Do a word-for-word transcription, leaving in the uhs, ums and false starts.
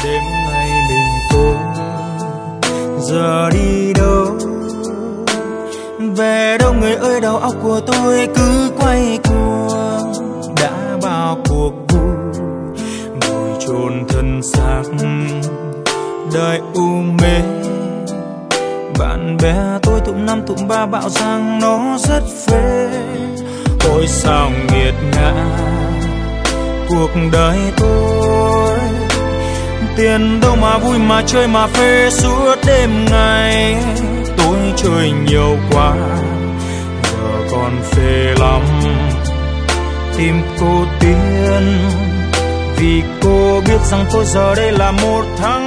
đêm nay mình tôi giờ đi đâu, về đâu người ơi. Đầu óc của tôi cứ quay cuồng, đã bao cuộc vui ngồi chôn thân xác đời u mê. Bạn bè tôi tụm năm tụm ba bảo rằng nó rất phê, ôi sao nghiệt ngã cuộc đời tôi. Tiền đâu mà vui mà chơi mà phê suốt đêm ngày, tôi chơi nhiều quá giờ còn phê lắm. Tìm cô Tiên vì cô biết rằng tôi giờ đây là một thằng